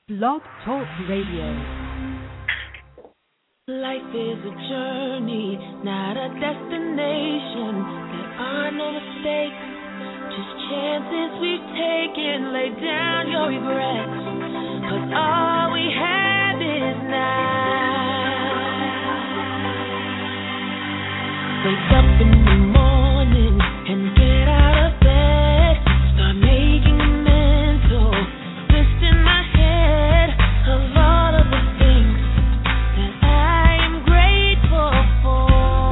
Blog Talk Radio. Life is a journey, not a destination. There are no mistakes, just chances we've taken. Lay down your regrets, 'cause all we have is now. Wake up in the morning and get out of bed. Start making a mental list in my head of all of the things that I am grateful for.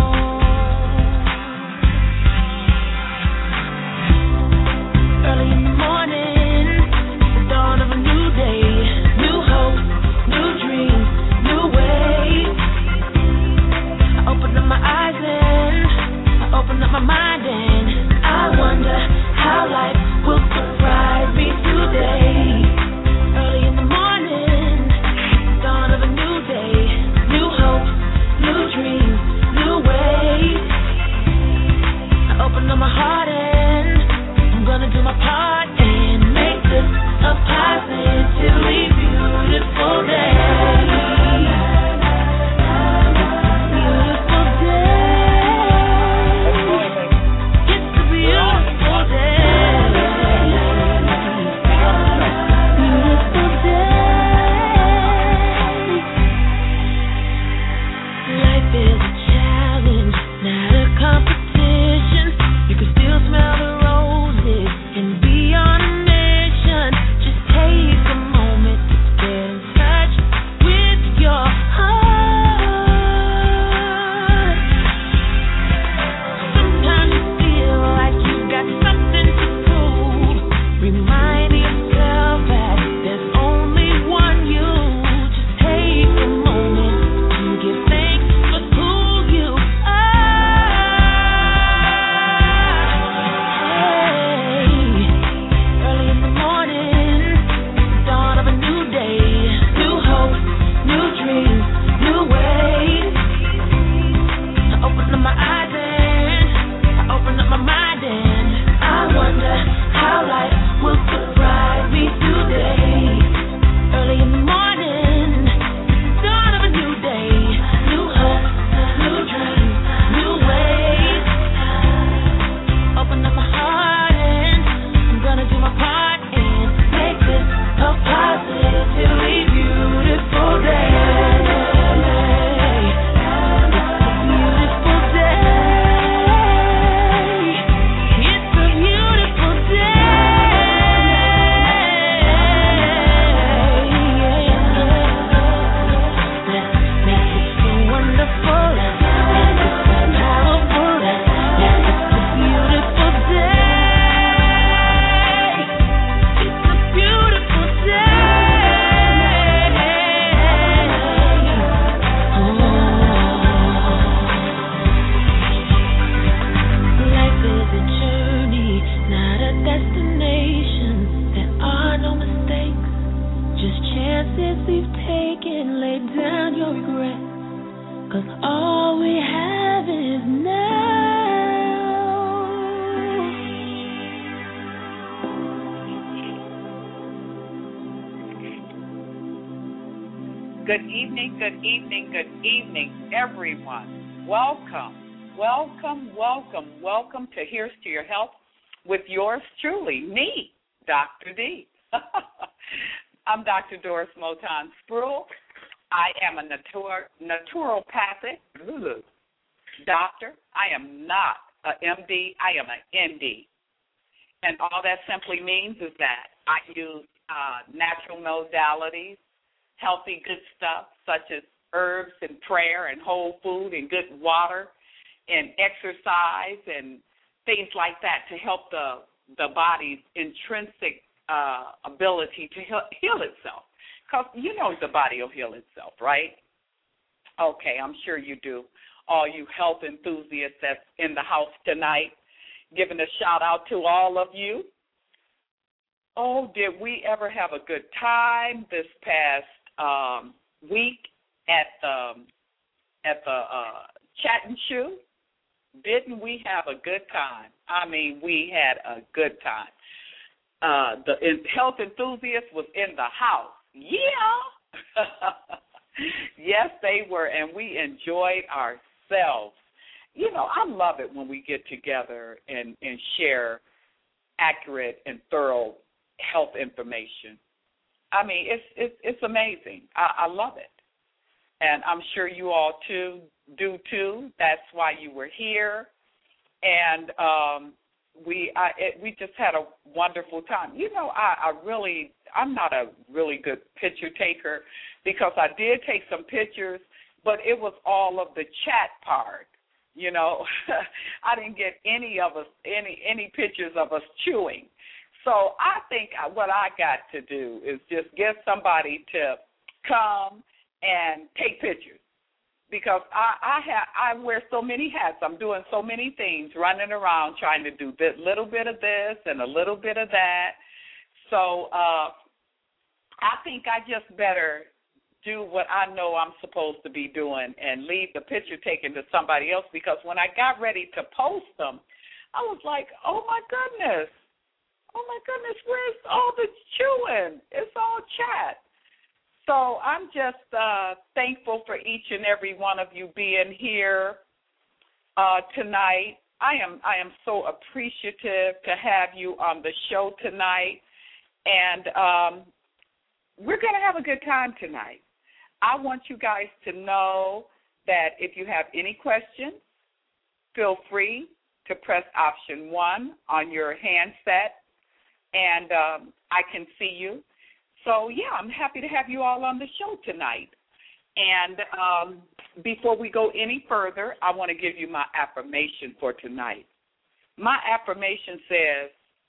Early in the morning, the dawn of a new day, new hope, new dreams, new ways. I open up my eyes and I open up my mind and I wonder how life will surprise me today. Early in the morning, dawn of a new day, new hope, new dreams, new ways. I open up my heart and I'm gonna do my part and make this a positively beautiful day. Everyone. Welcome to Here's to Your Health with yours truly, me, Dr. D. I'm Dr. Doris Moton Sproul. I am a naturopathic doctor. I am not a MD. I am an ND. And all that simply means is that I use natural modalities, healthy, good stuff, such as herbs and prayer and whole food and good water and exercise and things like that to help the body's intrinsic ability to heal itself. Because you know the body will heal itself, right? Okay, I'm sure you do. All you health enthusiasts that's in the house tonight, giving a shout-out to all of you. Oh, did we ever have a good time this past week at the Chat and Shoe? Didn't we have a good time? I mean, we had a good time. The health enthusiast was in the house. Yeah. Yes, they were, and we enjoyed ourselves. You know, I love it when we get together and share accurate and thorough health information. I mean, it's amazing. I love it. And I'm sure you all do too. That's why you were here. And we just had a wonderful time. You know, I'm not a really good picture taker because I did take some pictures, but it was all of the chat part. You know, I didn't get any pictures of us chewing. So I think what I got to do is just get somebody to come and take pictures because I wear so many hats. I'm doing so many things, running around trying to do a little bit of this and a little bit of that. So I think I just better do what I know I'm supposed to be doing and leave the picture taken to somebody else because when I got ready to post them, I was like, oh, my goodness, where's all the chewing? It's all chat. So I'm just thankful for each and every one of you being here tonight. I am so appreciative to have you on the show tonight, and we're going to have a good time tonight. I want you guys to know that if you have any questions, feel free to press option 1 on your handset, and I can see you. So, yeah, I'm happy to have you all on the show tonight. And before we go any further, I want to give you my affirmation for tonight. My affirmation says,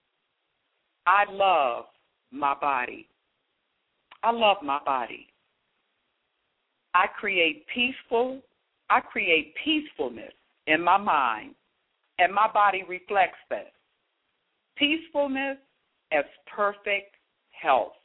I love my body. I love my body. I create peacefulness in my mind, and my body reflects that. Peacefulness as perfect health.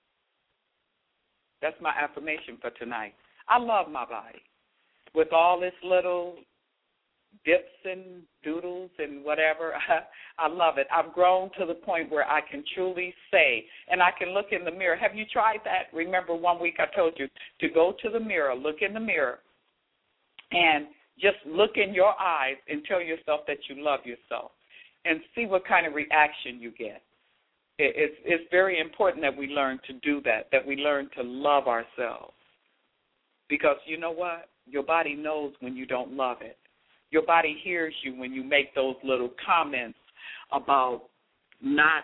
That's my affirmation for tonight. I love my body with all its little dips and doodles and whatever. I love it. I've grown to the point where I can truly say, and I can look in the mirror. Have you tried that? Remember 1 week I told you to go to the mirror, look in the mirror, and just look in your eyes and tell yourself that you love yourself and see what kind of reaction you get. It's very important that we learn to do that we learn to love ourselves. Because you know what? Your body knows when you don't love it. Your body hears you when you make those little comments about not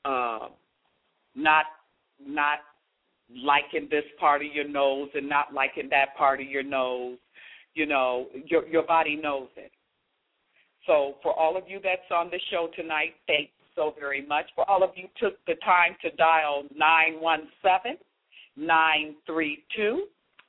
liking this part of your nose and not liking that part of your nose. You know, your body knows it. So for all of you that's on the show tonight, thank you so very much. For all of you who took the time to dial 917-932-8881,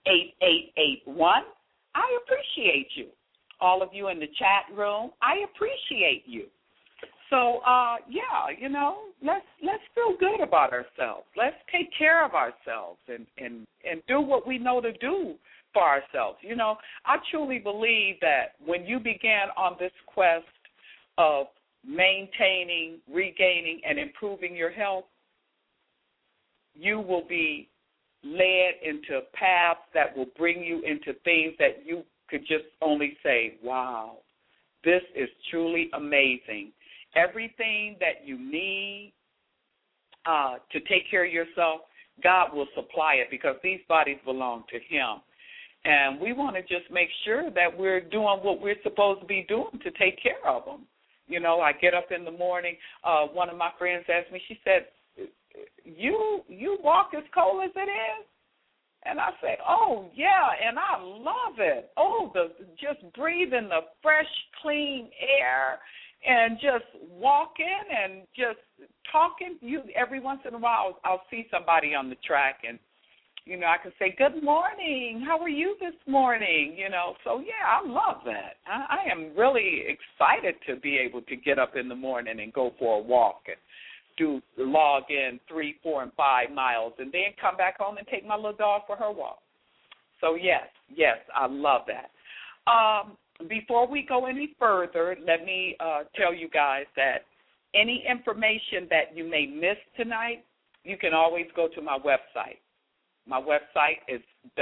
I appreciate you. All of you in the chat room, I appreciate you. So, yeah, you know, let's feel good about ourselves. Let's take care of ourselves and do what we know to do for ourselves. You know, I truly believe that when you begin on this quest of maintaining, regaining, and improving your health, you will be led into paths that will bring you into things that you could just only say, wow, this is truly amazing. Everything that you need to take care of yourself, God will supply it because these bodies belong to Him. And we want to just make sure that we're doing what we're supposed to be doing to take care of them. You know, I get up in the morning. One of my friends asked me, she said, you walk as cold as it is? And I say, oh, yeah, and I love it. Oh, just breathing the fresh, clean air and just walking and just talking. Every once in a while, I'll see somebody on the track and, you know, I can say, good morning, how are you this morning? You know, so, yeah, I love that. I am really excited to be able to get up in the morning and go for a walk and log in 3, 4, and 5 miles and then come back home and take my little dog for her walk. So, yes, I love that. Before we go any further, let me tell you guys that any information that you may miss tonight, you can always go to my website, My website is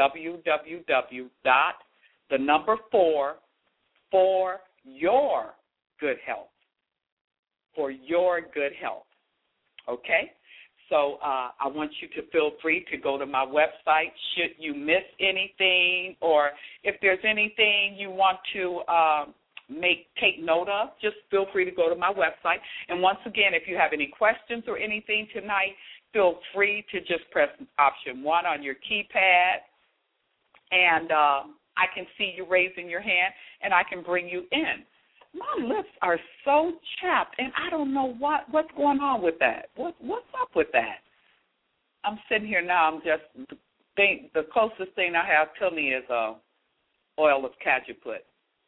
www.4 for your good health. For your good health. Okay? So I want you to feel free to go to my website should you miss anything, or if there's anything you want to take note of, just feel free to go to my website. And once again, if you have any questions or anything tonight, feel free to just press option 1 on your keypad, and I can see you raising your hand, and I can bring you in. My lips are so chapped, and I don't know what's going on with that. What's up with that? I'm sitting here now. The closest thing I have to me is oil of cajeput.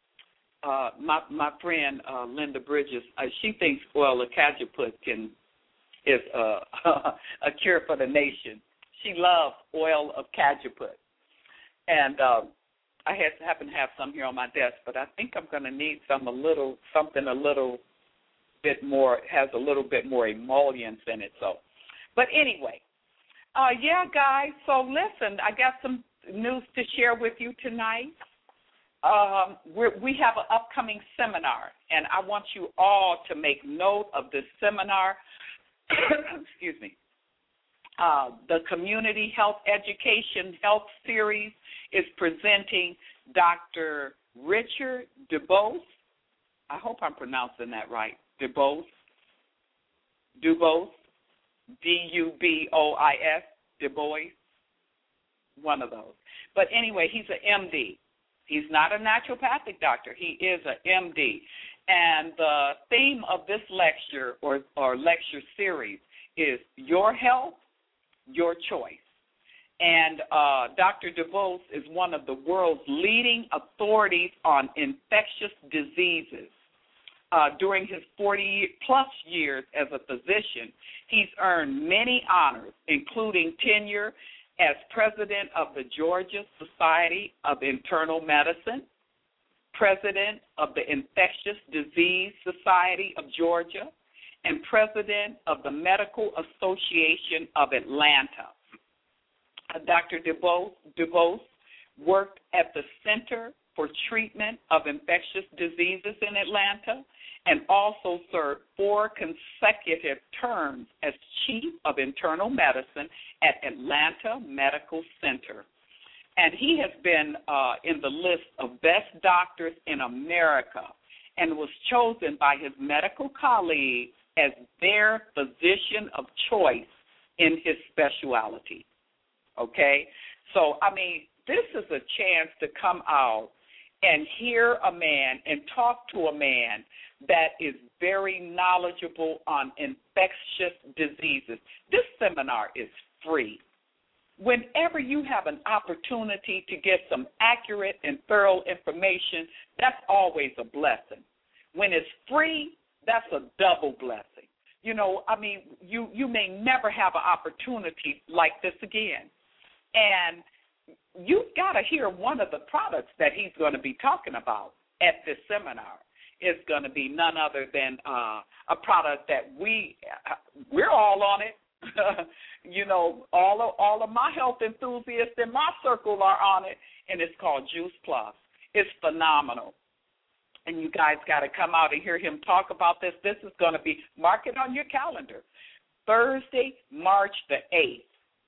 My friend Linda Bridges, she thinks oil of cajeput is a cure for the nation. She loves oil of cajeput, and I happen to have some here on my desk, but I think I'm going to need something a little bit more, has a little bit more emollients in it. So, but anyway, yeah, guys. So listen, I got some news to share with you tonight. We have an upcoming seminar, and I want you all to make note of this seminar. Excuse me. The Community Health Education Health Series is presenting Dr. Richard DuBois. I hope I'm pronouncing that right. DuBois, DuBois, DuBois, one of those. But anyway, he's an MD. He's not a naturopathic doctor. He is an MD. And the theme of this lecture or lecture series is Your Health, Your Choice. And Dr. DuBois is one of the world's leading authorities on infectious diseases. During his 40-plus years as a physician, he's earned many honors, including tenure as president of the Georgia Society of Internal Medicine, president of the Infectious Disease Society of Georgia, and president of the Medical Association of Atlanta. Dr. DuBois worked at the Center for Treatment of Infectious Diseases in Atlanta and also served 4 consecutive terms as Chief of Internal Medicine at Atlanta Medical Center. And he has been in the list of best doctors in America and was chosen by his medical colleagues as their physician of choice in his specialty. Okay? So, I mean, this is a chance to come out and hear a man and talk to a man that is very knowledgeable on infectious diseases. This seminar is free. Whenever you have an opportunity to get some accurate and thorough information, that's always a blessing. When it's free, that's a double blessing. You know, I mean, you may never have an opportunity like this again. And you've got to hear one of the products that he's going to be talking about at this seminar. Is going to be none other than a product that we're all on it. You know, all of my health enthusiasts in my circle are on it, and it's called Juice Plus. It's phenomenal. And you guys got to come out and hear him talk about this. This is going to be, mark it on your calendar, Thursday, March the 8th,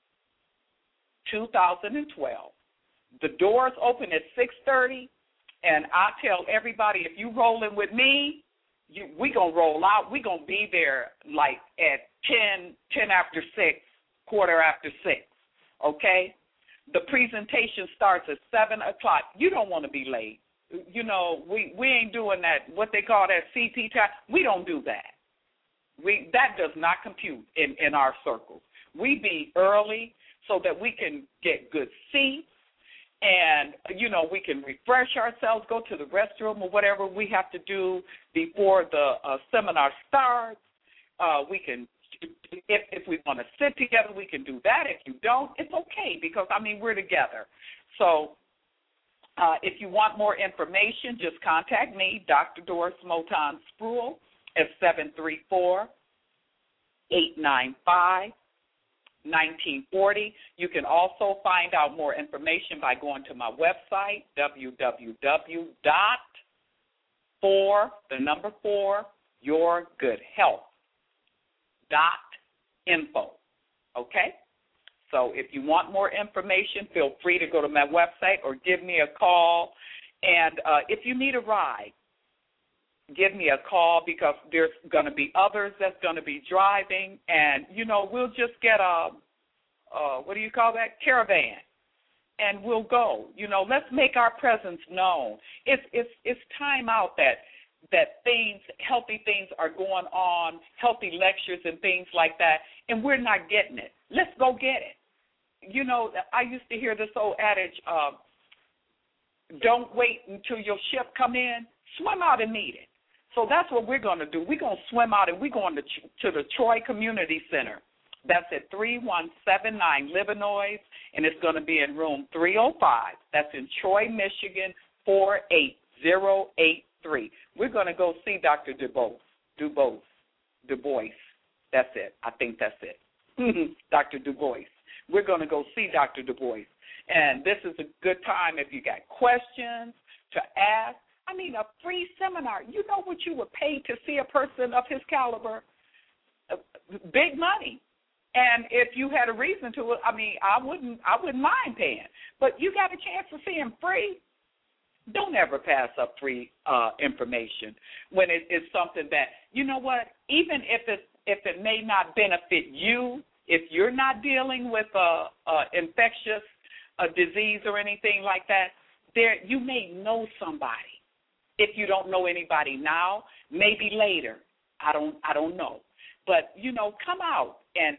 2012. The doors open at 6:30. And I tell everybody, if you rolling with me, we going to roll out. We going to be there like at 10 after 6, quarter after 6, okay? The presentation starts at 7 o'clock. You don't want to be late. You know, we ain't doing that, what they call that CT time. We don't do that. That does not compute in our circles. We be early so that we can get good seats. And, you know, we can refresh ourselves, go to the restroom or whatever we have to do before the seminar starts. We can, if we want to sit together, we can do that. If you don't, it's okay because, I mean, we're together. So if you want more information, just contact me, Dr. Doris Moton Spruill, at 1940. You can also find out more information by going to my website, www.4yourgoodhealth.info. Okay? So if you want more information, feel free to go to my website or give me a call. And if you need a ride, give me a call because there's going to be others that's going to be driving. And, we'll just get a caravan. And we'll go. Let's make our presence known. It's time out that things, healthy things are going on, healthy lectures and things like that, and we're not getting it. Let's go get it. I used to hear this old adage, don't wait until your ship come in, swim out and meet it. So that's what we're going to do. We're going to swim out, and we're going to the Troy Community Center. That's at 3179 Livernois, and it's going to be in room 305. That's in Troy, Michigan, 48083. We're going to go see Dr. Du Bois. That's it. I think that's it. Dr. Du Bois. We're going to go see Dr. Du Bois. And this is a good time if you got questions to ask. I mean, a free seminar. You know what you would pay to see a person of his caliber? Big money. And if you had a reason to, I wouldn't mind paying. But you got a chance to see him free. Don't ever pass up free information when it is something that, you know what, even if it may not benefit you, if you're not dealing with infectious disease or anything like that, you may know somebody. If you don't know anybody now, maybe later. I don't know. But, come out and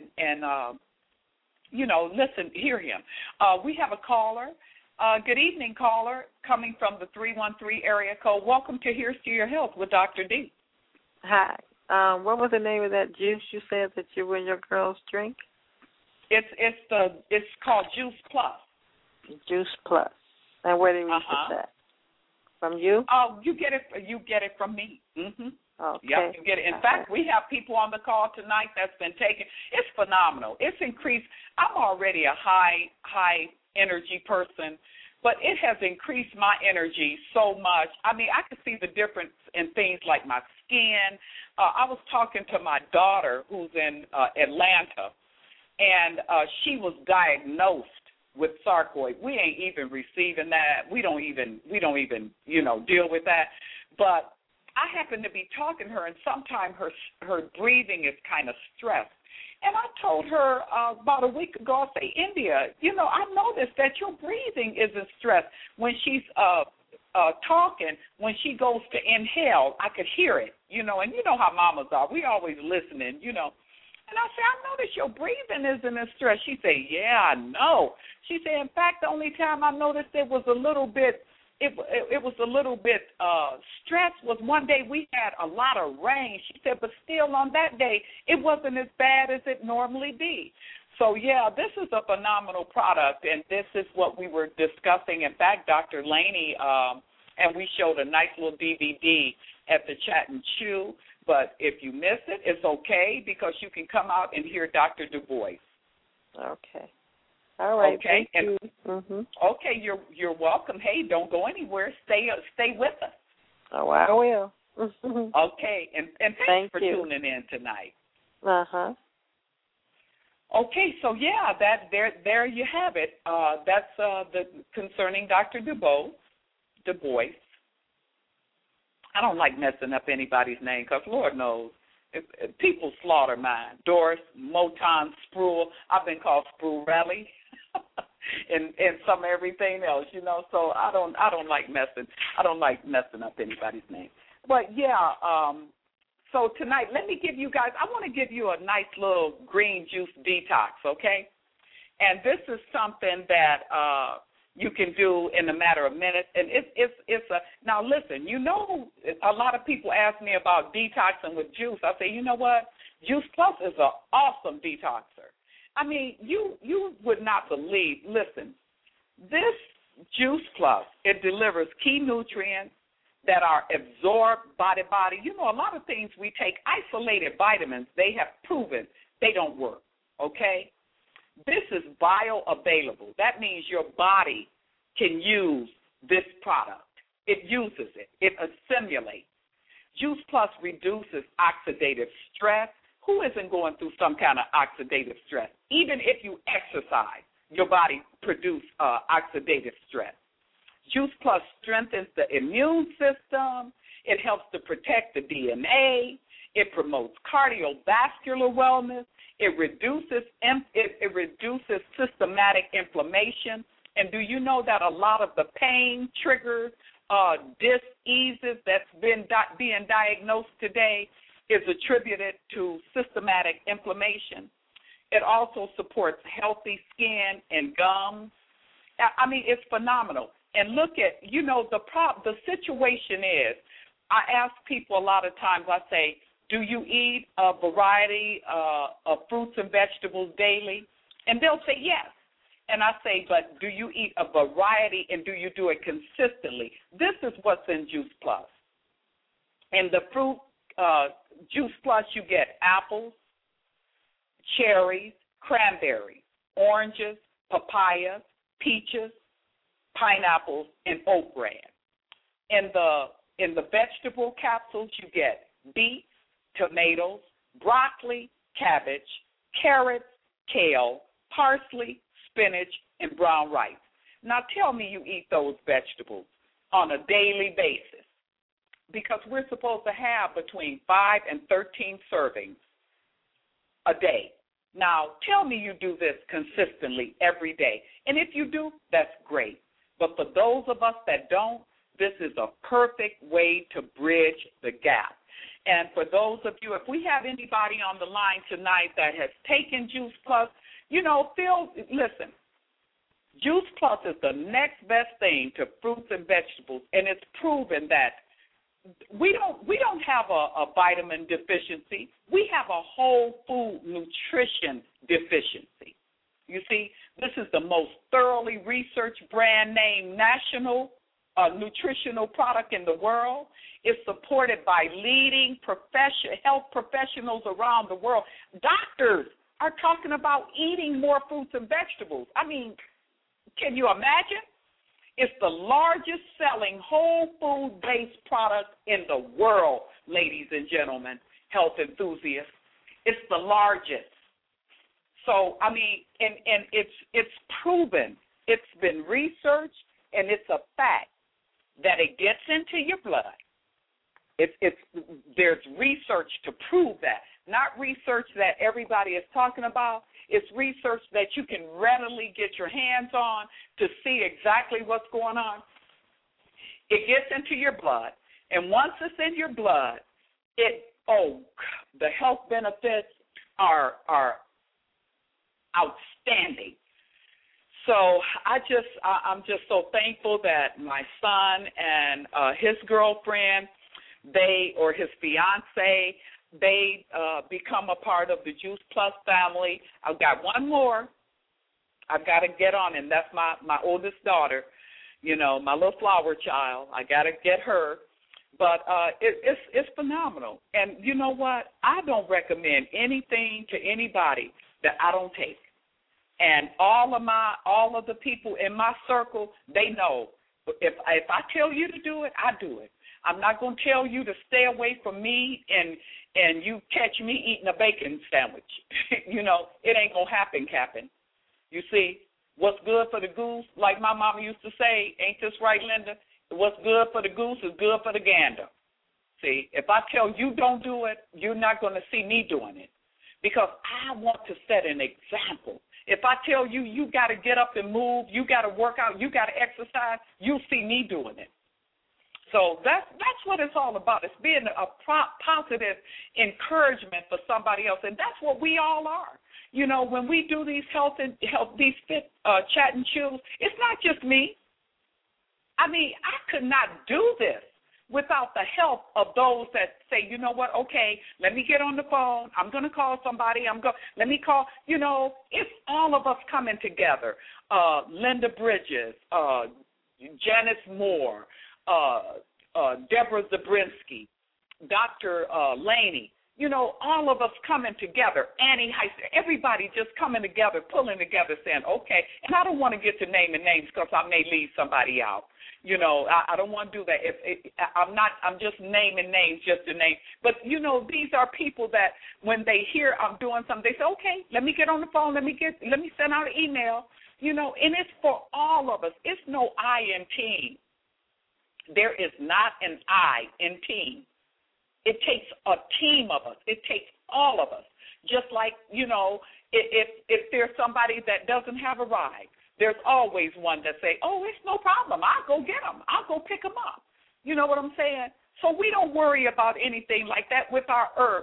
listen, hear him. We have a caller. Good evening, caller, coming from the 313 area code. Welcome to Here's to Your Health with Dr. D. Hi. What was the name of that juice you said that you and your girls drink? It's called Juice Plus. Juice Plus. And where do we get that? From you? Oh, you get it from me. Mm-hmm. Okay. Yep, you get it. In fact, we have people on the call tonight that's been taking. It's phenomenal. It's increased. I'm already a high energy person, but it has increased my energy so much. I mean, I can see the difference in things like my skin. I was talking to my daughter who's in Atlanta, and she was diagnosed with sarcoid. We ain't even receiving that. We don't even deal with that. But I happen to be talking to her, and sometimes her breathing is kind of stressed. And I told her about a week ago, I say, India, I noticed that your breathing isn't stressed. When she's talking, when she goes to inhale, I could hear it, and you know how mamas are. We always listening, And I said, I noticed your breathing isn't as stressed. She said, yeah, I know. She said, in fact, the only time I noticed it was a little bit stressed was one day we had a lot of rain. She said, but still on that day, it wasn't as bad as it normally be. So, yeah, this is a phenomenal product, and this is what we were discussing. In fact, Dr. Laney, and we showed a nice little DVD at the Chat and Chew. But if you miss it, it's okay because you can come out and hear Dr. Du Bois. Okay. All right. Okay. Thank you. Mm-hmm. Okay, you're welcome. Hey, don't go anywhere. Stay with us. Oh, I will. Okay, and thanks for tuning in tonight. Uh-huh. Okay, so yeah, there you have it. That's the concerning Dr. Du Bois. I don't like messing up anybody's name because Lord knows people slaughter mine. Doris, Moton, Spruill. I've been called Spruirelli and some everything else, So I don't like messing up anybody's name. But yeah, so tonight let me give you guys. I want to give you a nice little green juice detox, okay? And this is something that you can do in a matter of minutes. And now listen, a lot of people ask me about detoxing with juice. I say, you know what? Juice Plus is an awesome detoxer. I mean, you would not believe, listen, this Juice Plus, it delivers key nutrients that are absorbed by the body. A lot of things we take, isolated vitamins, they have proven they don't work, okay? This is bioavailable. That means your body can use this product. It uses it. It assimilates. Juice Plus reduces oxidative stress. Who isn't going through some kind of oxidative stress? Even if you exercise, your body produces oxidative stress. Juice Plus strengthens the immune system. It helps to protect the DNA. It promotes cardiovascular wellness. It reduces systematic inflammation. And do you know that a lot of the pain triggers, diseases that's being diagnosed today is attributed to systematic inflammation? It also supports healthy skin and gums. I mean, it's phenomenal. And look at, the situation is, I ask people a lot of times, I say, do you eat a variety of fruits and vegetables daily? And they'll say yes. And I say, but do you eat a variety and do you do it consistently? This is what's in Juice Plus. In the fruit Juice Plus, you get apples, cherries, cranberries, oranges, papayas, peaches, pineapples, and oat bran. In the vegetable capsules, you get beets, tomatoes, broccoli, cabbage, carrots, kale, parsley, spinach, and brown rice. Now tell me you eat those vegetables on a daily basis, because we're supposed to have between 5 and 13 servings a day. Now tell me you do this consistently every day. And if you do, that's great. But for those of us that don't, this is a perfect way to bridge the gap. And for those of you, if we have anybody on the line tonight that has taken Juice Plus, listen, Juice Plus is the next best thing to fruits and vegetables, and it's proven that we don't have a vitamin deficiency. We have a whole food nutrition deficiency. You see, this is the most thoroughly researched brand name national nutritional product in the world. It's supported by leading health professionals around the world. Doctors are talking about eating more fruits and vegetables. I mean, can you imagine? It's the largest selling whole food-based product in the world, ladies and gentlemen, health enthusiasts. It's the largest. So, I mean, and it's proven. It's been researched, and it's a fact that it gets into your blood. There's research to prove that. Not research that everybody is talking about. It's research that you can readily get your hands on to see exactly what's going on. It gets into your blood, and once it's in your blood, the health benefits are outstanding. So I'm just so thankful that my son and his girlfriend, or his fiance, they become a part of the Juice Plus family. I've got one more I've got to get on, and that's my oldest daughter, my little flower child. I got to get her. But it's phenomenal. And you know what? I don't recommend anything to anybody that I don't take. And all of the people in my circle, they know. If I tell you to do it, I do it. I'm not going to tell you to stay away from me and you catch me eating a bacon sandwich. It ain't going to happen, Captain. You see, what's good for the goose, like my mama used to say, ain't this right, Linda? What's good for the goose is good for the gander. See, if I tell you don't do it, you're not going to see me doing it, because I want to set an example. If I tell you you got to get up and move, you got to work out, you got to exercise, you'll see me doing it. So that's what it's all about. It's being a positive encouragement for somebody else, and that's what we all are. When we do these these fit chat and chews, it's not just me. I mean, I could not do this without the help of those that say, you know what, okay, let me get on the phone. I'm going to call somebody. Let me call. It's all of us coming together. Linda Bridges, Janice Moore, Deborah Zabrinsky, Dr. Laney. all of us coming together, Annie Heister, everybody just coming together, pulling together, saying, okay, and I don't want to get to naming names because I may leave somebody out. I don't want to do that. I'm just naming names just to name. But, these are people that when they hear I'm doing something, they say, okay, let me get on the phone, let me send out an email, and it's for all of us. It's no I in team. There is not an I in team. It takes a team of us. It takes all of us. Just like, if there's somebody that doesn't have a ride, there's always one that say, oh, it's no problem. I'll go get them. I'll go pick them up. You know what I'm saying? So we don't worry about anything like that with our herbs.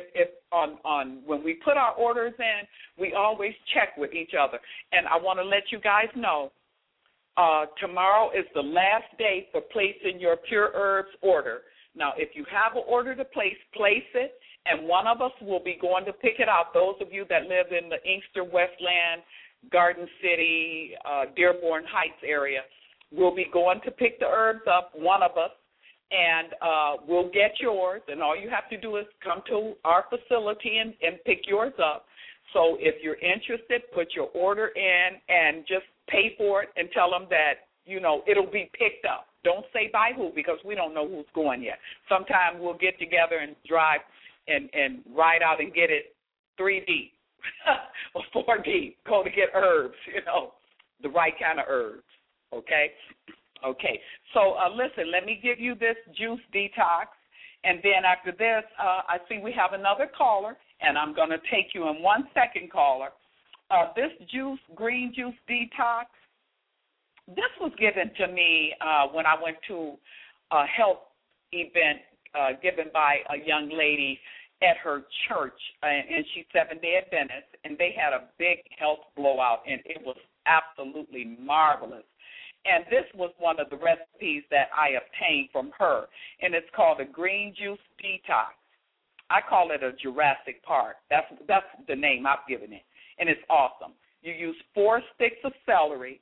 When we put our orders in, we always check with each other. And I want to let you guys know, tomorrow is the last day for placing your Pure Herbs order. Now, if you have an order to place it, and one of us will be going to pick it out. Those of you that live in the Inkster, Westland, Garden City, Dearborn Heights area, will be going to pick the herbs up, one of us, and we'll get yours. And all you have to do is come to our facility and pick yours up. So if you're interested, put your order in and just pay for it and tell them that, it'll be picked up. Don't say by who, because we don't know who's going yet. Sometime we'll get together and drive and ride out and get it 3 deep or 4 deep. Go to get herbs, the right kind of herbs, okay? Okay. So, listen, let me give you this juice detox, and then after this, I see we have another caller, and I'm going to take you in 1 second, caller. This green juice detox, this was given to me when I went to a health event given by a young lady at her church, and she's Seventh-day Adventist, and they had a big health blowout, and it was absolutely marvelous. And this was one of the recipes that I obtained from her, and it's called a green juice detox. I call it a Jurassic Park. That's the name I've given it, and it's awesome. You use 4 sticks of celery,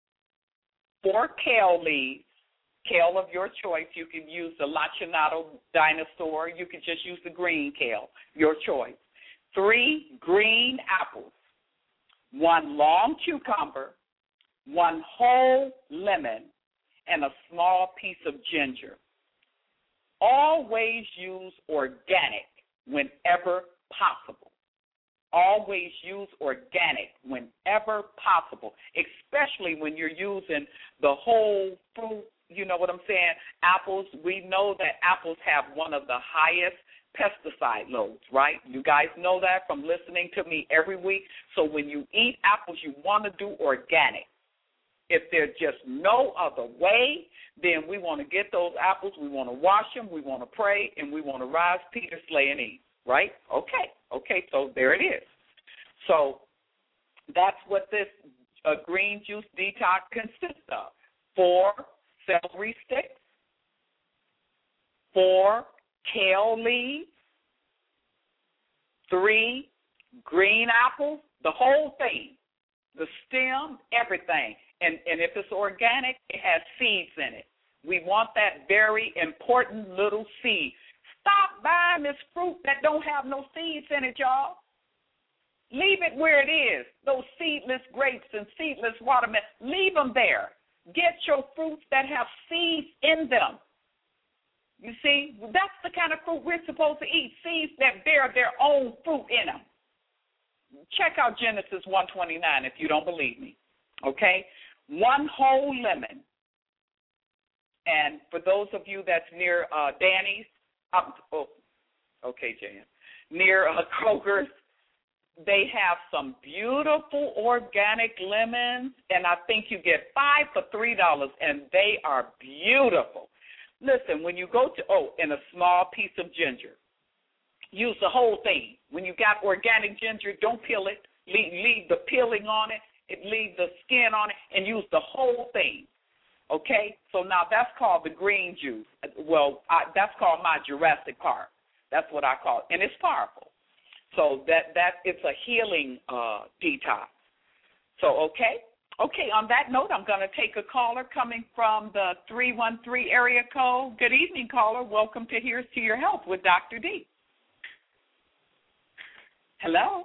4 kale leaves, kale of your choice. You can use the Lacinato dinosaur. You can just use the green kale, your choice. 3 green apples, 1 long cucumber, 1 whole lemon, and a small piece of ginger. Always use organic whenever possible. Always use organic whenever possible, especially when you're using the whole fruit, you know what I'm saying, apples. We know that apples have one of the highest pesticide loads, right? You guys know that from listening to me every week. So when you eat apples, you want to do organic. If there's just no other way, then we want to get those apples, we want to wash them, we want to pray, and we want to rise, Peter, slay, and eat, right? Okay, so there it is. So that's what this green juice detox consists of. 4 celery sticks, 4 kale leaves, 3 green apples, the whole thing, the stem, everything. And if it's organic, it has seeds in it. We want that very important little seed. Stop buying this fruit that don't have no seeds in it, y'all. Leave it where it is. Those seedless grapes and seedless watermelon, leave them there. Get your fruits that have seeds in them. You see, that's the kind of fruit we're supposed to eat, seeds that bear their own fruit in them. Check out Genesis 1:29 if you don't believe me, okay? 1 whole lemon. And for those of you that's near Danny's, Jan, near Kroger's, they have some beautiful organic lemons, and I think you get 5 for $3, and they are beautiful. Listen, when you go to, and a small piece of ginger. Use the whole thing. When you got organic ginger, don't peel it. Leave the peeling on it. Leave the skin on it, and use the whole thing. Okay? So now that's called the green juice. Well, that's called my Jurassic Park. That's what I call it, and it's powerful. So that it's a healing detox. So, okay, on that note, I'm going to take a caller coming from the 313 area code. Good evening, caller. Welcome to Here's to Your Health with Dr. D. Hello.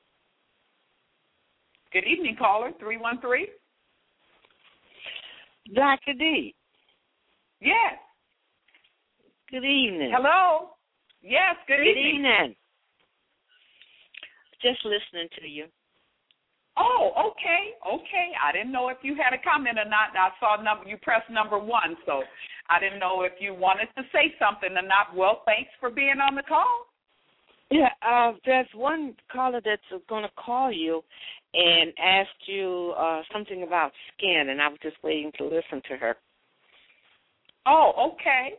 Good evening, caller, 313. Dr. D. Yes. Good evening. Hello. Yes, good evening. evening. Just listening to you. Oh, okay. I didn't know if you had a comment or not. I saw you pressed number 1, so I didn't know if you wanted to say something or not. Well, thanks for being on the call. Yeah, there's one caller that's going to call you and ask you something about skin, and I was just waiting to listen to her. Oh, okay.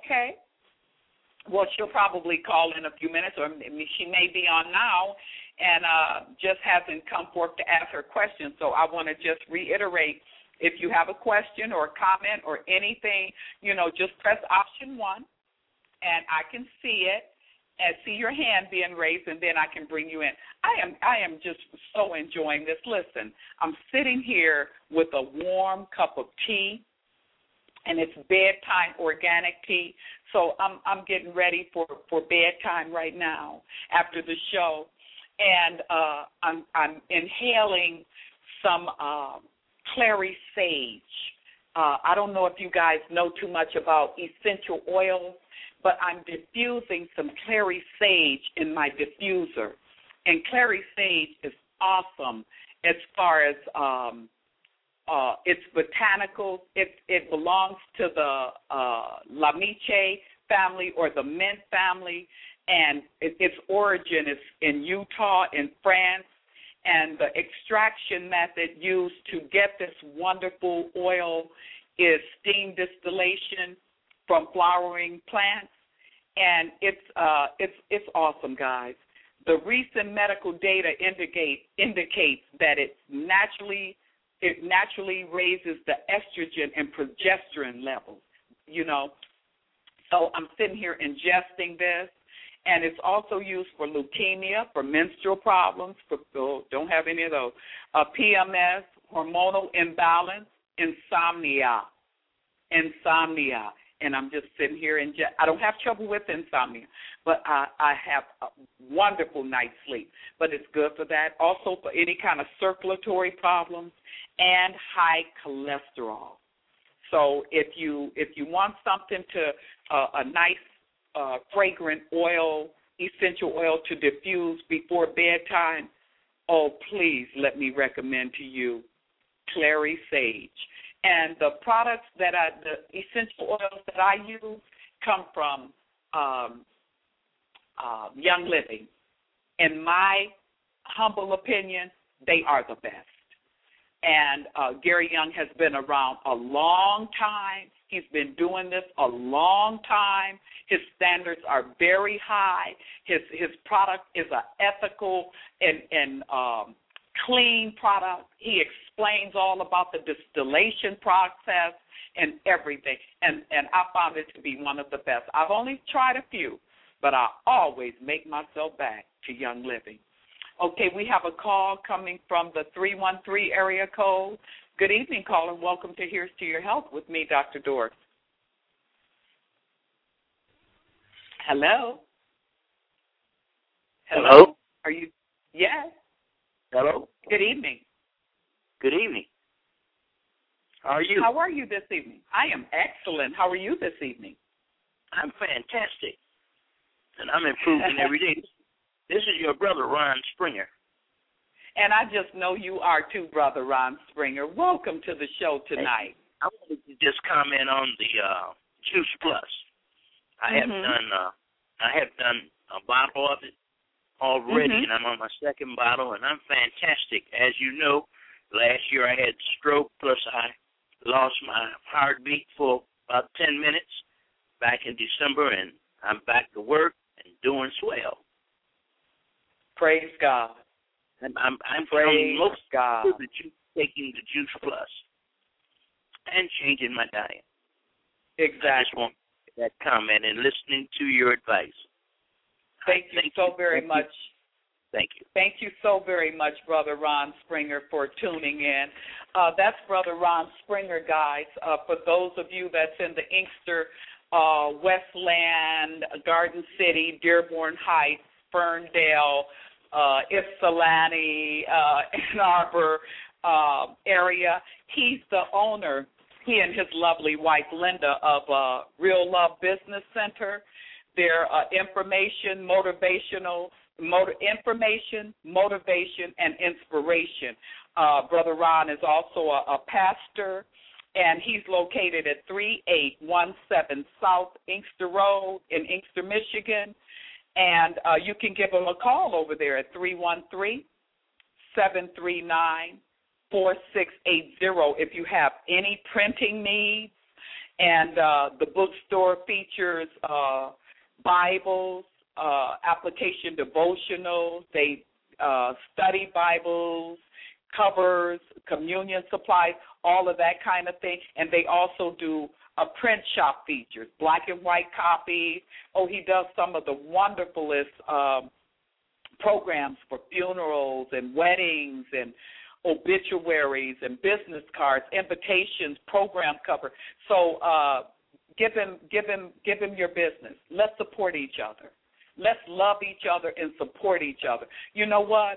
Well, she'll probably call in a few minutes, or she may be on now and just hasn't come forth to ask her question. So I want to just reiterate, if you have a question or a comment or anything, just press option 1, and I can see it and see your hand being raised, and then I can bring you in. I am just so enjoying this. Listen, I'm sitting here with a warm cup of tea, and it's bedtime organic tea. So I'm getting ready for bedtime right now after the show, and I'm inhaling some clary sage. I don't know if you guys know too much about essential oils, but I'm diffusing some clary sage in my diffuser, and clary sage is awesome as far as it's botanical. It belongs to the Lamiche family or the mint family, and its origin is in Utah, in France, and the extraction method used to get this wonderful oil is steam distillation from flowering plants, and it's awesome, guys. The recent medical data indicates that it naturally raises the estrogen and progesterone levels, So I'm sitting here ingesting this, and it's also used for leukemia, for menstrual problems, don't have any of those, PMS, hormonal imbalance, insomnia. And I'm just sitting here I don't have trouble with insomnia, but I have a wonderful night's sleep. But it's good for that. Also for any kind of circulatory problems and high cholesterol. So if you want something a nice fragrant oil, essential oil to diffuse before bedtime, please let me recommend to you clary sage. And the products the essential oils that I use come from Young Living. In my humble opinion, they are the best. And Gary Young has been around a long time. He's been doing this a long time. His standards are very high. His product is an ethical and clean product. He explains all about the distillation process and everything, and I found it to be one of the best. I've only tried a few, but I always make myself back to Young Living. Okay, we have a call coming from the 313 area code. Good evening, caller. Welcome to Here's to Your Health with me, Dr. Doris. Hello? Hello? Are you? Yes. Hello? Good evening. Good evening. How are you? How are you this evening? I am excellent. How are you this evening? I'm fantastic, and I'm improving every day. This is your brother, Ron Springer. And I just know you are too, Brother Ron Springer. Welcome to the show tonight. Hey, I wanted to just comment on the Juice Plus. I have done a bottle of it already, and I'm on my second bottle, and I'm fantastic. As you know, last year I had stroke, plus I lost my heartbeat for about 10 minutes back in December, and I'm back to work and doing swell. Praise God. And I'm Praise most God. Taking the Juice Plus and changing my diet. Exactly. I just want that comment and listening to your advice. Thank you so very much. Thank you. Thank you so very much, Brother Ron Springer, for tuning in. That's Brother Ron Springer, guys. For those of you that's in the Inkster, Westland, Garden City, Dearborn Heights, Ferndale, Ypsilanti, Ann Arbor area. He's the owner, he and his lovely wife, Linda, of Real Love Business Center. They're information, motivation, and inspiration. Brother Ron is also a pastor, and he's located at 3817 South Inkster Road in Inkster, Michigan. And you can give him a call over there at 313-739-4680 if you have any printing needs. And the bookstore features Bibles, application devotionals. They study Bibles, covers, communion supplies, all of that kind of thing. And they also do print shop features, black and white copies. Oh, he does some of the wonderfulest programs for funerals and weddings and obituaries and business cards, invitations, program cover. So give him your business. Let's support each other. Let's love each other and support each other. You know what?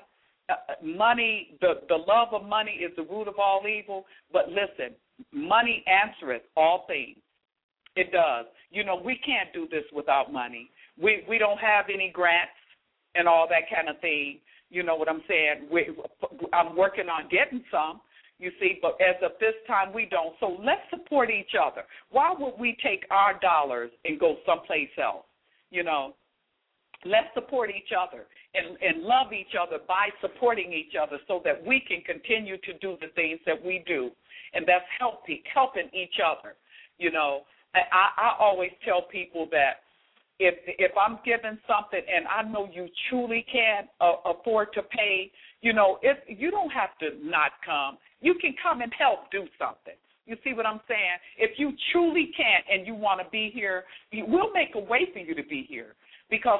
Money, the love of money is the root of all evil. But listen, money answereth all things. It does. You know, we can't do this without money. We don't have any grants and all that kind of thing. You know what I'm saying? I'm working on getting some, you see, but as of this time, we don't. So let's support each other. Why would we take our dollars and go someplace else? You know, let's support each other and love each other by supporting each other so that we can continue to do the things that we do, and that's helping each other. You know, I always tell people that if I'm giving something and I know you truly can't afford to pay, you know, you don't have to not come. You can come and help do something. You see what I'm saying? If you truly can't and you want to be here, we'll make a way for you to be here. Because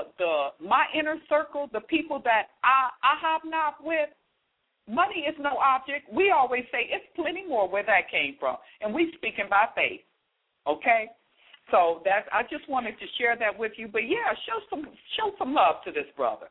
my inner circle, the people that I hobnob with, money is no object. We always say it's plenty more where that came from, and we speaking by faith. Okay, so I just wanted to share that with you. But yeah, show some love to this brother,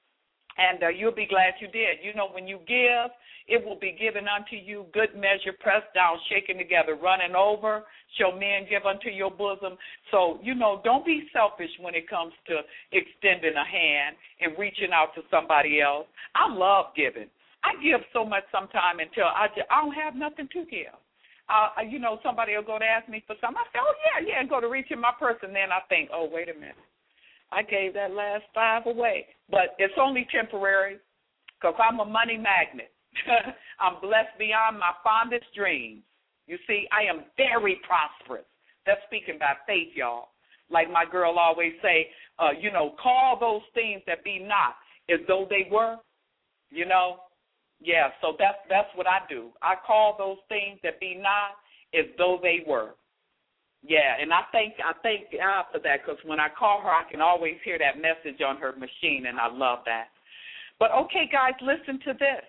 and you'll be glad you did. You know, when you give, it will be given unto you, good measure, pressed down, shaken together, running over. Shall men give unto your bosom? So, you know, don't be selfish when it comes to extending a hand and reaching out to somebody else. I love giving. I give so much sometimes until I don't have nothing to give. You know, somebody will go to ask me for something. I say, oh, yeah, and go to reach in my purse, and then I think, oh, wait a minute. I gave that last $5 away. But it's only temporary because I'm a money magnet. I'm blessed beyond my fondest dreams. You see, I am very prosperous. That's speaking by faith, y'all. Like my girl always say, you know, call those things that be not as though they were, you know. Yeah, so that's what I do. I call those things that be not as though they were. Yeah, and I thank God for that because when I call her, I can always hear that message on her machine, and I love that. But, okay, guys, listen to this.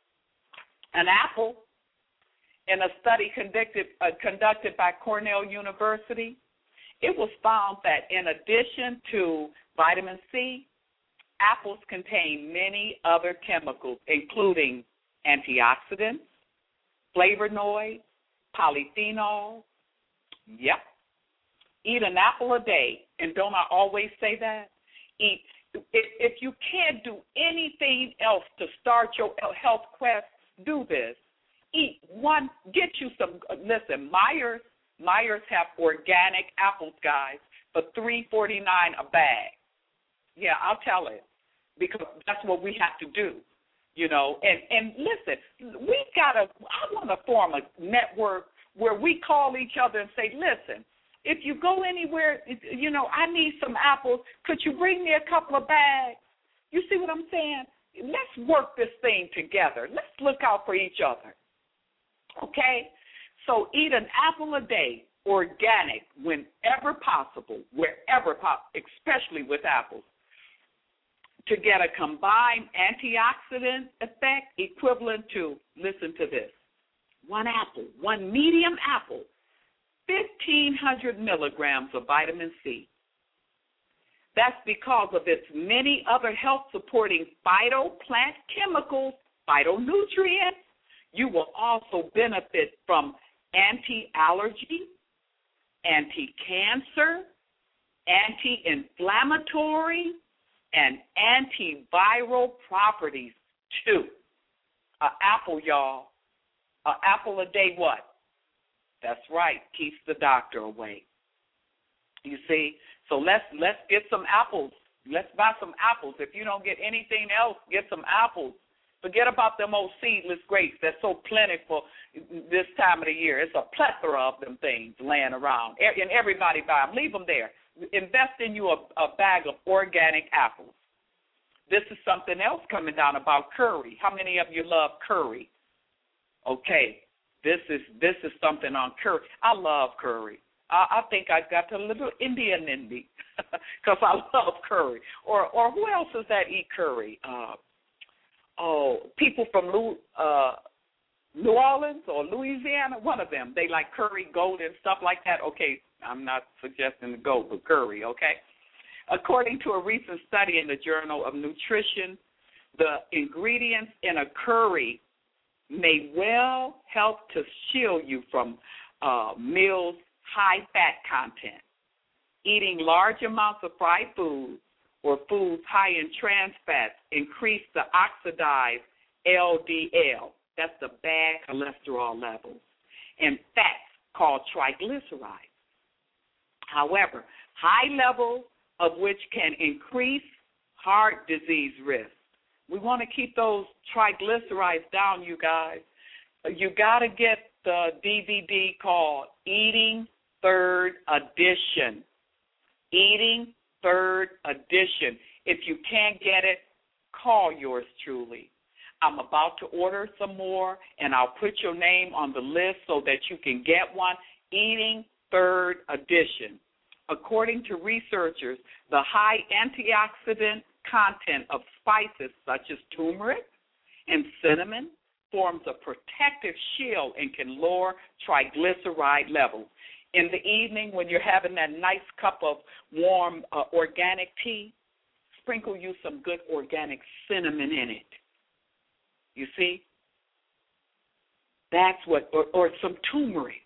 An apple, in a study conducted by Cornell University, it was found that in addition to vitamin C, apples contain many other chemicals, including antioxidants, flavonoids, polyphenols. Yep. Eat an apple a day, and don't I always say that? If you can't do anything else to start your health quest, do this. Eat one, get you some, listen, Myers have organic apples, guys, for $3.49 a bag. Yeah, I'll tell it, because that's what we have to do, you know. And listen, I want to form a network where we call each other and say, listen, if you go anywhere, you know, I need some apples. Could you bring me a couple of bags? You see what I'm saying? Let's work this thing together. Let's look out for each other, okay? So eat an apple a day, organic, whenever possible, wherever possible, especially with apples, to get a combined antioxidant effect equivalent to, listen to this, one medium apple, 1,500 milligrams of vitamin C, That's because of its many other health-supporting phytoplant chemicals, phytonutrients. You will also benefit from anti-allergy, anti-cancer, anti-inflammatory, and antiviral properties, too. An apple, y'all. An apple a day what? That's right, keeps the doctor away. You see? So let's get some apples. Let's buy some apples. If you don't get anything else, get some apples. Forget about them old seedless grapes that's so plentiful this time of the year. It's a plethora of them things laying around, and everybody buy them. Leave them there. Invest in you a bag of organic apples. This is something else coming down about curry. How many of you love curry? Okay, this is something on curry. I love curry. I think I got a little Indian in me because I love curry. Or who else does that eat curry? People from New Orleans or Louisiana, one of them. They like curry goat and stuff like that. Okay, I'm not suggesting the goat, but curry, okay? According to a recent study in the Journal of Nutrition, the ingredients in a curry may well help to shield you from meals' high fat content. Eating large amounts of fried food or foods high in trans fats increase the oxidized LDL, that's the bad cholesterol levels, and fats called triglycerides. However, high levels of which can increase heart disease risk. We want to keep those triglycerides down, you guys. You got to get the DVD called Eating Third Edition. Eating Third Edition. If you can't get it, call yours truly. I'm about to order some more, and I'll put your name on the list so that you can get one. Eating Third Edition. According to researchers, the high antioxidant content of spices such as turmeric and cinnamon forms a protective shield and can lower triglyceride levels. In the evening, when you're having that nice cup of warm organic tea, sprinkle you some good organic cinnamon in it. You see? That's what, or some turmeric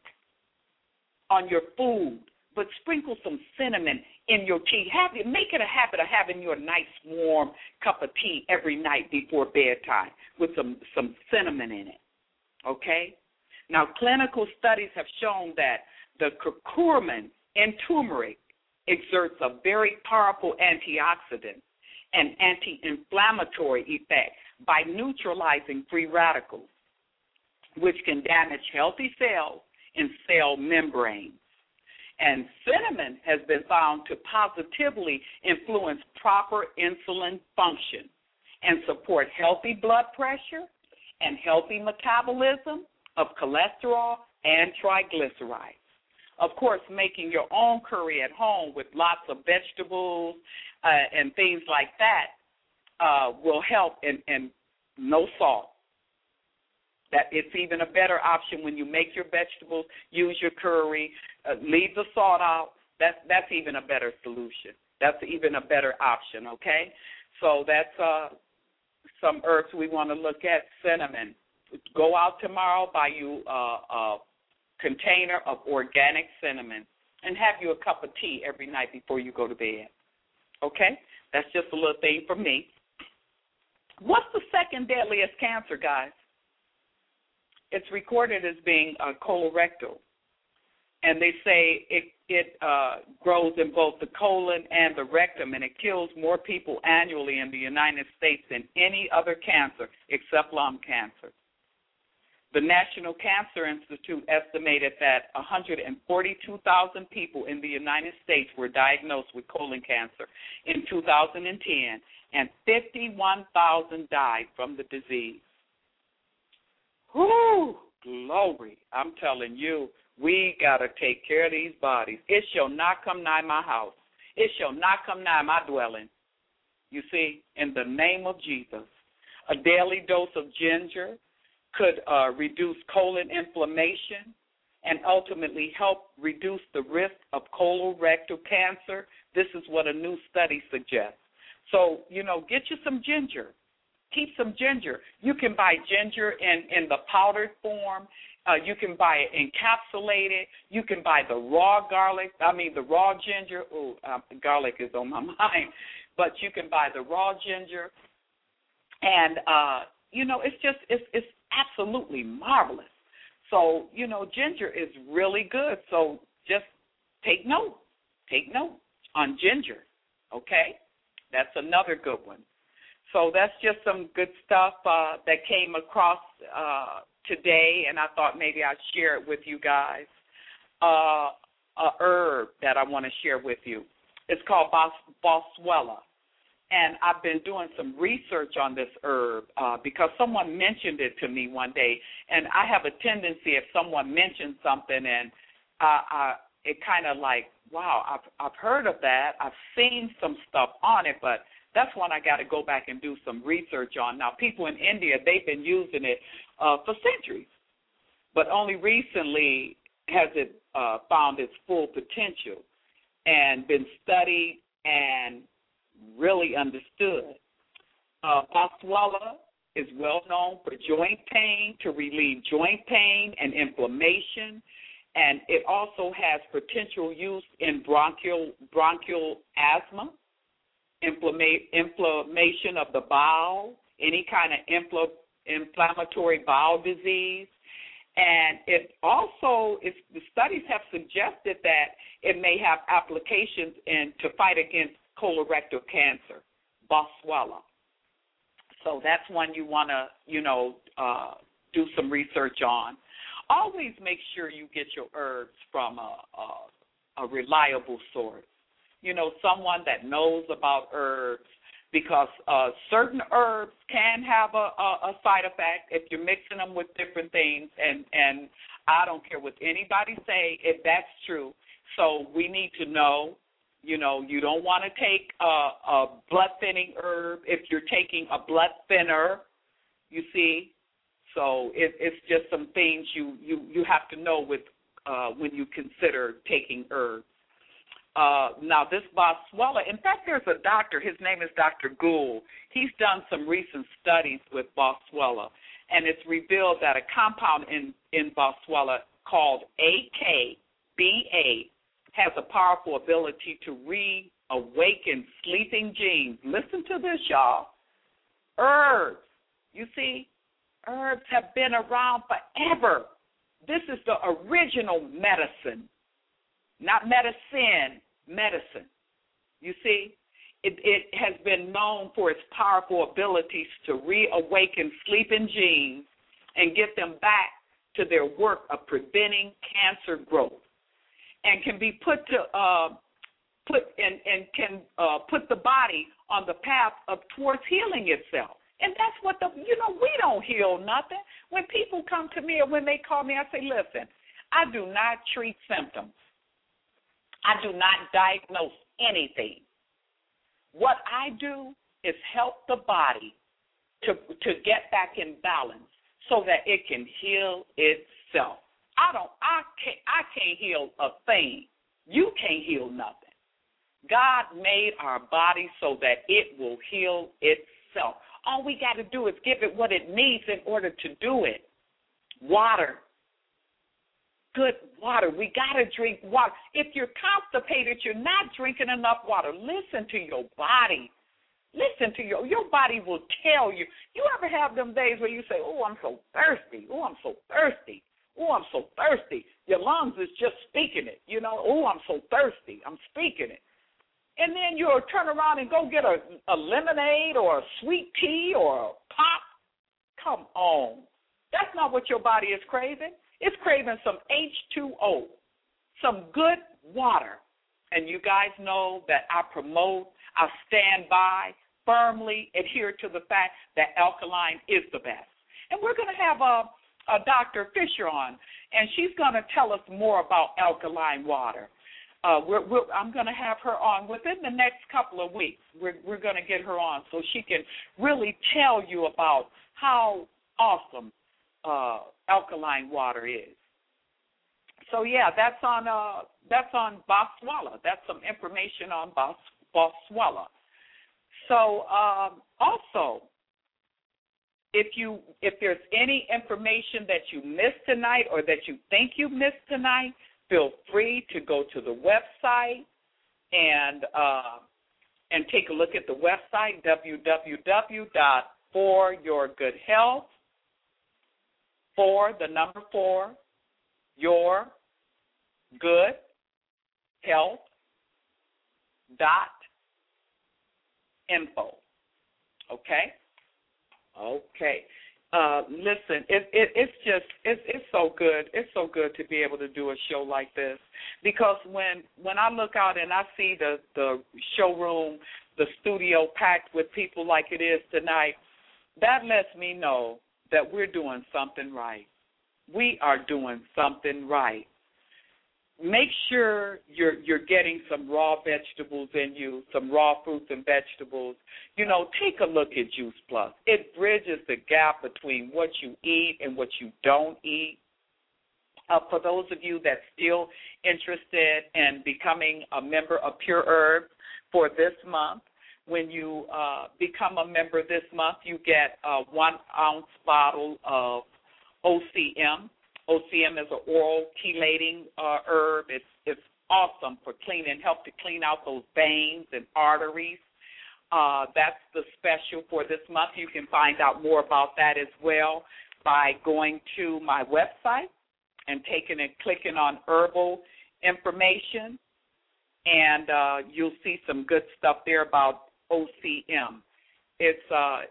on your food. But sprinkle some cinnamon in your tea. Make it a habit of having your nice warm cup of tea every night before bedtime with some cinnamon in it, okay? Now, clinical studies have shown that the curcumin in turmeric exerts a very powerful antioxidant and anti-inflammatory effect by neutralizing free radicals, which can damage healthy cells and cell membranes. And cinnamon has been found to positively influence proper insulin function and support healthy blood pressure and healthy metabolism of cholesterol and triglycerides. Of course, making your own curry at home with lots of vegetables and things like that will help, and no salt. That it's even a better option when you make your vegetables, use your curry, leave the salt out. That's even a better solution. That's even a better option, okay? So that's some herbs we want to look at. Cinnamon. Go out tomorrow, buy you a container of organic cinnamon, and have you a cup of tea every night before you go to bed, okay? That's just a little thing for me. What's the second deadliest cancer, guys? It's recorded as being colorectal, and they say it grows in both the colon and the rectum, and it kills more people annually in the United States than any other cancer except lung cancer. The National Cancer Institute estimated that 142,000 people in the United States were diagnosed with colon cancer in 2010, and 51,000 died from the disease. Whoo, glory. I'm telling you, we got to take care of these bodies. It shall not come nigh my house. It shall not come nigh my dwelling. You see, in the name of Jesus. A daily dose of ginger could reduce colon inflammation and ultimately help reduce the risk of colorectal cancer. This is what a new study suggests. So, get you some ginger. Keep some ginger. You can buy ginger in the powdered form. You can buy it encapsulated. You can buy the raw ginger. Oh, garlic is on my mind. But you can buy the raw ginger. And, it's absolutely marvelous. So, ginger is really good. So just take note. Take note on ginger, okay? That's another good one. So that's just some good stuff that came across today, and I thought maybe I'd share it with you guys. A herb that I want to share with you. It's called Boswellia. And I've been doing some research on this herb because someone mentioned it to me one day. And I have a tendency, if someone mentions something and it kind of like, wow, I've heard of that. I've seen some stuff on it, but that's one I got to go back and do some research on. Now, people in India, they've been using it for centuries, but only recently has it found its full potential and been studied and really understood. Boswellia is well known for joint pain, to relieve joint pain and inflammation, and it also has potential use in bronchial asthma, inflammation of the bowel, any kind of inflammatory bowel disease. And it also, the studies have suggested that it may have applications to fight against colorectal cancer, Boswellia. So that's one you want to, do some research on. Always make sure you get your herbs from a reliable source. Someone that knows about herbs, because certain herbs can have a side effect if you're mixing them with different things, and I don't care what anybody say if that's true. So we need to know, you don't want to take a blood-thinning herb if you're taking a blood thinner, you see. So it's just some things you have to know with when you consider taking herbs. Now, this Boswellia, in fact, there's a doctor, his name is Dr. Gould. He's done some recent studies with Boswellia, and it's revealed that a compound in Boswellia called AKBA has a powerful ability to reawaken sleeping genes. Listen to this, y'all. Herbs, you see, herbs have been around forever. This is the original medicine, not medicine. You see, it has been known for its powerful abilities to reawaken sleeping genes and get them back to their work of preventing cancer growth, and can be put the body on the path towards healing itself. And that's what we don't heal nothing. When people come to me or when they call me, I say, listen, I do not treat symptoms. I do not diagnose anything. What I do is help the body to get back in balance so that it can heal itself. I can't heal a thing. You can't heal nothing. God made our body so that it will heal itself. All we got to do is give it what it needs in order to do it. Water. Good water. We got to drink water. If you're constipated, you're not drinking enough water. Listen to your body. Listen to your body will tell you. You ever have them days where you say, oh, I'm so thirsty. Oh, I'm so thirsty. Oh, I'm so thirsty. Your lungs is just speaking it. Oh, I'm so thirsty. I'm speaking it. And then you'll turn around and go get a lemonade or a sweet tea or a pop. Come on. That's not what your body is craving. It's craving some H2O, some good water. And you guys know that I stand by, firmly adhere to the fact that alkaline is the best. And we're going to have a Dr. Fisher on, and she's going to tell us more about alkaline water. I'm going to have her on within the next couple of weeks. We're going to get her on so she can really tell you about how awesome alkaline water is. So yeah, that's on Boswellia. That's some information on Boswellia. So also, if there's any information that you missed tonight or that you think you missed tonight, feel free to go to the website and take a look at the website, www.foryourgoodhealth, for the number 4, your good health .info. Okay? Okay. Listen, it's so good. It's so good to be able to do a show like this, because when I look out and I see the showroom, the studio packed with people like it is tonight, that lets me know that we're doing something right. We are doing something right. Make sure you're getting some raw vegetables in you, some raw fruits and vegetables. You know, take a look at Juice Plus. It bridges the gap between what you eat and what you don't eat. For those of you that's still interested in becoming a member of Pure Herbs for this month, when you become a member this month, you get a 1-ounce bottle of OCM. OCM is an oral chelating herb. It's awesome for help to clean out those veins and arteries. That's the special for this month. You can find out more about that as well by going to my website and clicking on herbal information, and you'll see some good stuff there about OCM. It's a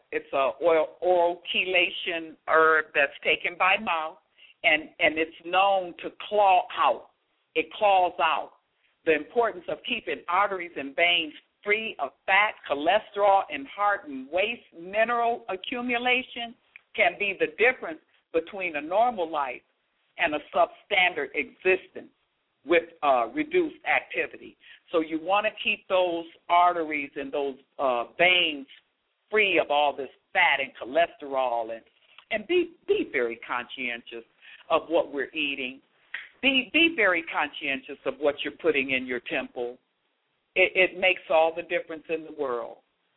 oral chelation herb that's taken by mouth. And it's known to claw out. It claws out. The importance of keeping arteries and veins free of fat, cholesterol, and heart and waste mineral accumulation can be the difference between a normal life and a substandard existence with reduced activity. So you want to keep those arteries and those veins free of all this fat and cholesterol, and be very conscientious of what we're eating. Be very conscientious of what you're putting in your temple. It makes all the difference in the world.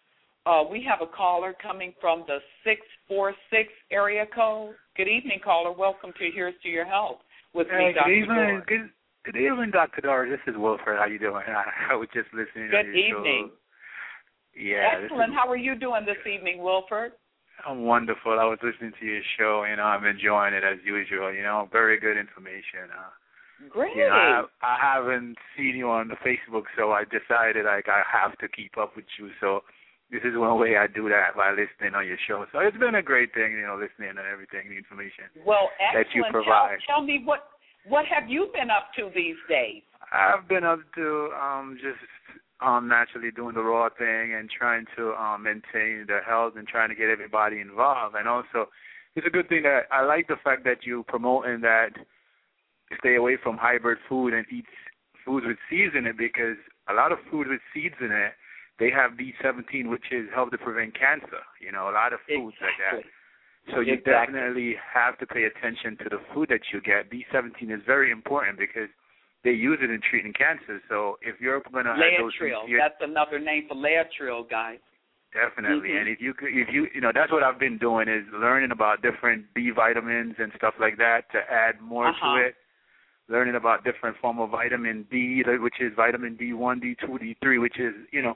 We have a caller coming from the 646 area code. Good evening, caller. Welcome to Here's to Your Health with me, Dr. Doris. Good evening, Dr. Doris. This is Wilfred. How you doing? I was just listening to your Good evening. show. Yeah. Excellent. How are you doing this evening, Wilfred? I'm wonderful. I was listening to your show, I'm enjoying it as usual. Very good information. Great. I haven't seen you on the Facebook, so I decided I have to keep up with you. So this is one way I do that, by listening on your show. So it's been a great thing, listening to everything, the information that you provide. Tell me what have you been up to these days? I've been up to just naturally doing the raw thing and trying to maintain the health and trying to get everybody involved. And also, it's a good thing that I like the fact that you promoting that stay away from hybrid food and eat foods with seeds in it, because a lot of food with seeds in it, they have B17, which is help to prevent cancer. A lot of foods like that. So you definitely have to pay attention to the food that you get. B17 is very important because they use it in treating cancer. So if you're going to add those things, that's another name for Laetrile, guys. Definitely. Mm-hmm. And if you that's what I've been doing, is learning about different B vitamins and stuff like that to add more to it. Learning about different form of vitamin D, which is vitamin D1, D2, D3, which is,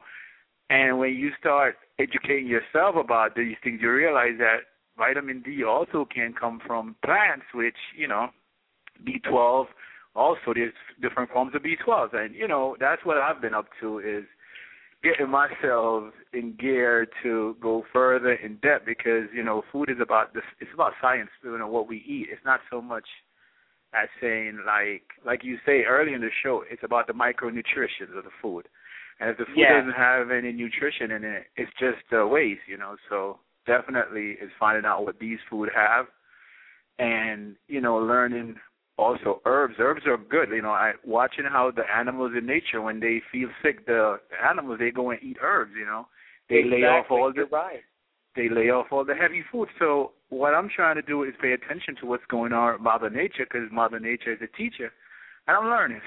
and when you start educating yourself about these things, you realize that vitamin D also can come from plants, which, B12. Also, there's different forms of B12, and, that's what I've been up to, is getting myself in gear to go further in depth, because, food is about this. It's about science, what we eat. It's not so much as saying, like you say early in the show, it's about the micronutrients of the food. And if the food doesn't have any nutrition in it, it's just a waste, So definitely is finding out what these food have, and, learning. Also, herbs. Herbs are good. Watching how the animals in nature, when they feel sick, the animals, they go and eat herbs. They lay off all the heavy food. So what I'm trying to do is pay attention to what's going on with Mother Nature, because Mother Nature is a teacher. And I'm learning.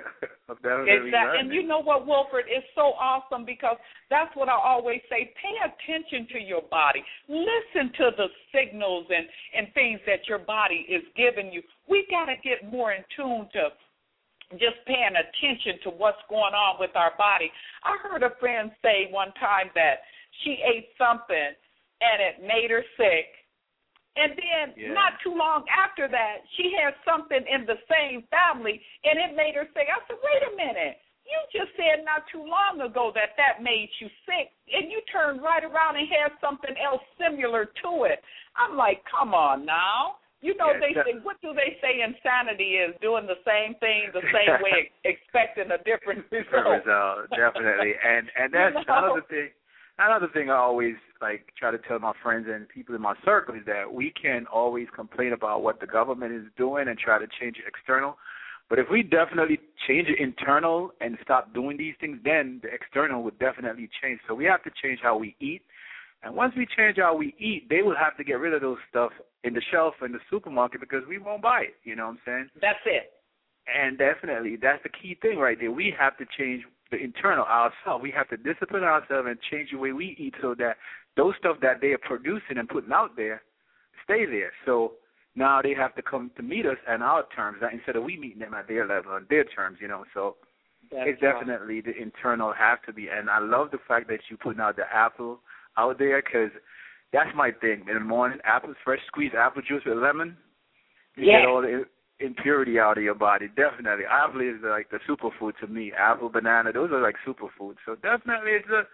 I'm definitely learning. And you know what, Wilford, it's so awesome because that's what I always say. Pay attention to your body. Listen to the signals and things that your body is giving you. We got to get more in tune to just paying attention to what's going on with our body. I heard a friend say one time that she ate something and it made her sick. And then not too long after that, she had something in the same family, and it made her sick. I said, wait a minute. You just said not too long ago that made you sick, and you turned right around and had something else similar to it. I'm like, come on now. You know, they say, what do they say insanity is? Doing the same thing the same way, expecting a different result. Definitely. And that's another thing. Another thing I always try to tell my friends and people in my circle is that we can always complain about what the government is doing and try to change it external. But if we definitely change it internal and stop doing these things, then the external would definitely change. So we have to change how we eat. And once we change how we eat, they will have to get rid of those stuff in the shelf in the supermarket because we won't buy it. You know what I'm saying? That's it. And definitely, that's the key thing right there. We have to change the internal ourselves. We have to discipline ourselves and change the way we eat so that those stuff that they are producing and putting out there stay there. So now they have to come to meet us on our terms instead of we meeting them at their level, on their terms, you know. So it's definitely the internal have to be. And I love the fact that you're putting out the apple out there because that's my thing. In the morning, apples, fresh squeezed apple juice with lemon. You get all the impurity out of your body. Definitely. Apple is like the superfood to me. Apple, banana, those are like superfoods. So definitely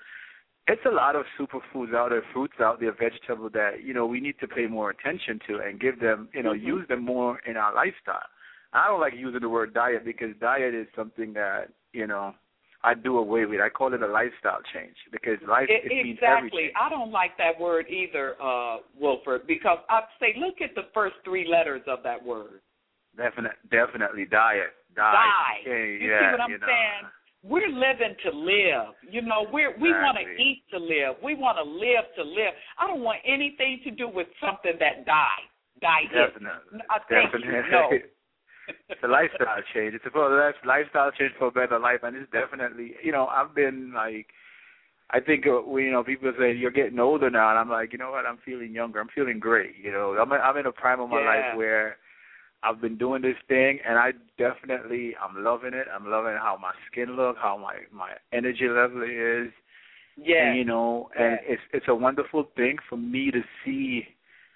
it's a lot of superfoods out there, fruits out there, vegetables that, you know, we need to pay more attention to and give them, you know, use them more in our lifestyle. I don't like using the word diet because diet is something that, you know, I do away with. I call it a lifestyle change because life means everything. I don't like that word either, Wilford, because I'd say look at the first three letters of that word. Definitely diet. Okay, you see what I'm saying? We're living to live. You know, we want to eat to live. We want to live to live. I don't want anything to do with something that died. Definitely. No. It's a lifestyle change. It's a lifestyle change for a better life, and it's definitely, you know, I've been like, I think, you know, people say you're getting older now, and I'm like, you know what, I'm feeling younger. I'm feeling great. You know, I'm in a prime of my life where I've been doing this thing, and I'm loving it. I'm loving how my skin looks, how my energy level is. Yeah. And, you know, and it's a wonderful thing for me to see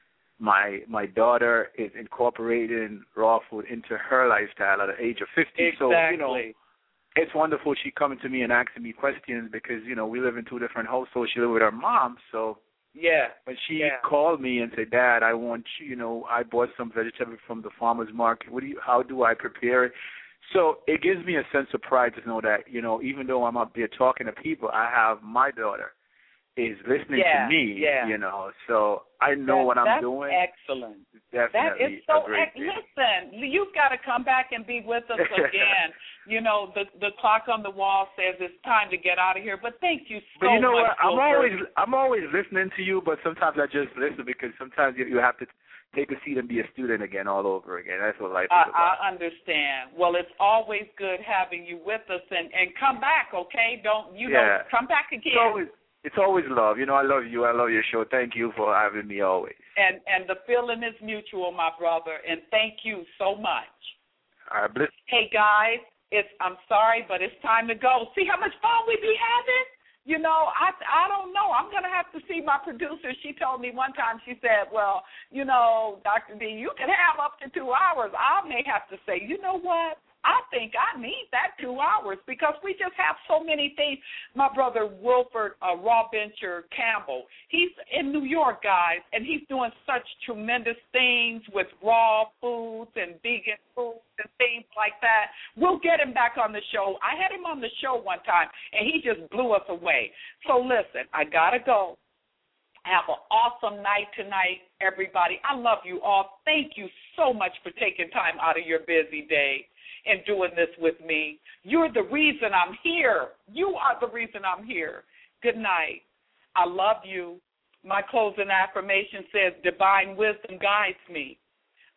my daughter is incorporating raw food into her lifestyle at the age of 50. Exactly. So, you know, it's wonderful she coming to me and asking me questions because, you know, we live in two different households. She lives with her mom, so when she called me and said, Dad, I want you know, I bought some vegetables from the farmer's market. How do I prepare it? So it gives me a sense of pride to know that, you know, even though I'm up there talking to people, I have my daughter is listening to me, you know. So I know what I'm doing. That's excellent. Definitely that is so excellent. Listen, you've got to come back and be with us again. You know, the clock on the wall says it's time to get out of here. But thank you so much. But you know much, what? I'm always listening to you, but sometimes I just listen because sometimes you have to take a seat and be a student again all over again. That's what life is about. I understand. Well, it's always good having you with us, and come back, okay? Don't know, come back again. It's always love. You know, I love you. I love your show. Thank you for having me always. And the feeling is mutual, my brother, and thank you so much. All right, bless. Hey, guys, I'm sorry, but it's time to go. See how much fun we be having? You know, I don't know. I'm going to have to see my producer. She told me one time, she said, well, you know, Dr. D, you can have up to 2 hours. I may have to say, you know what? I think I need that 2 hours because we just have so many things. My brother Wilford Rawbencher Campbell, he's in New York, guys, and he's doing such tremendous things with raw foods and vegan foods and things like that. We'll get him back on the show. I had him on the show one time, and he just blew us away. So listen, I got to go. Have an awesome night tonight, everybody. I love you all. Thank you so much for taking time out of your busy day and doing this with me. You're the reason I'm here. You are the reason I'm here. Good night. I love you. My closing affirmation says, divine wisdom guides me.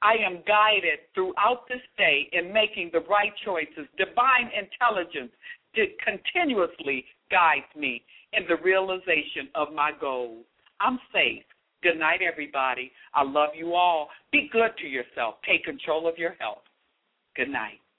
I am guided throughout this day in making the right choices. Divine intelligence continuously guides me in the realization of my goals. I'm safe. Good night, everybody. I love you all. Be good to yourself. Take control of your health. Good night.